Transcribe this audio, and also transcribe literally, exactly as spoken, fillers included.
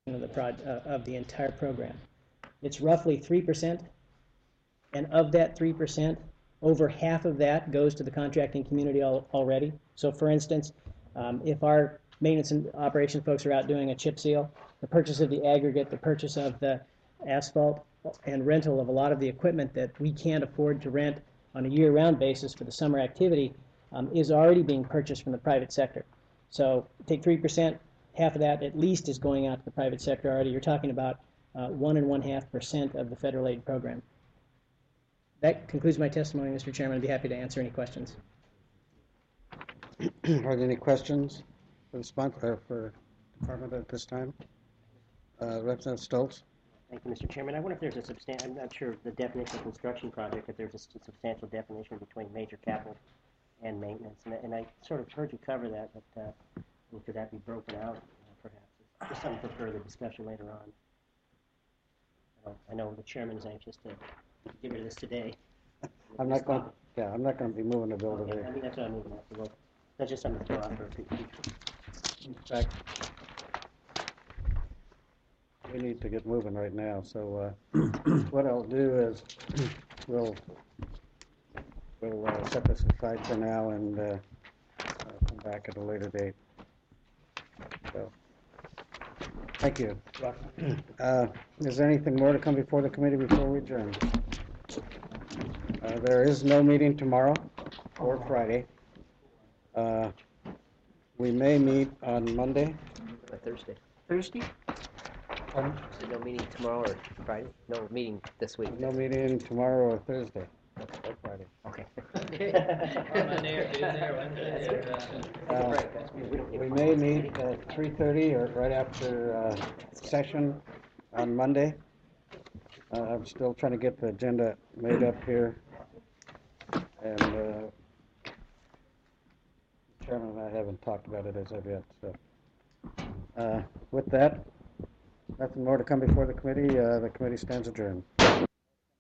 of the prod, uh, of the entire program. It's roughly three percent, and of that three percent, over half of that goes to the contracting community al already. So for instance, um, if our maintenance and operation folks are out doing a chip seal, the purchase of the aggregate, the purchase of the asphalt, and rental of a lot of the equipment that we can't afford to rent on a year-round basis for the summer activity um, is already being purchased from the private sector. So take three percent, half of that at least is going out to the private sector already. You're talking about uh, one and one half percent of the federal aid program. That concludes my testimony, Mister Chairman. I'd be happy to answer any questions. Are there any questions for the sponsor, uh, for department at this time? Uh, Representative Stoltz. Thank you, Mister Chairman. I wonder if there's a substantial, I'm not sure of the definition of construction project, if there's a substantial definition between major capital and maintenance. And, and I sort of heard you cover that, but uh, could that be broken out, uh, perhaps? It's just something for further discussion later on. I know, I know the chairman is anxious to get rid of this today. I'm not going. Yeah, I'm not going to be moving the bill okay, today. I mean, that's what I'm moving at. So that's just something to throw out for future. In fact, we need to get moving right now. So uh, what I'll do is we'll we'll uh, set this aside for now and uh, uh, come back at a later date. So thank you. Uh, is there anything more to come before the committee before we adjourn? Uh, there is no meeting tomorrow or Friday. Uh, we may meet on Monday. Or Thursday. Thursday? Um, So no meeting tomorrow or Friday? No meeting this week. no meeting tomorrow or Thursday. Or Friday. Okay. Monday or Tuesday or Wednesday. or, uh, Uh, we may meet at three thirty or right after uh, session on Monday. Uh, I'm still trying to get the agenda made up here. And uh, Chairman and I haven't talked about it as of yet. So uh, with that, nothing more to come before the committee. Uh, the committee stands adjourned.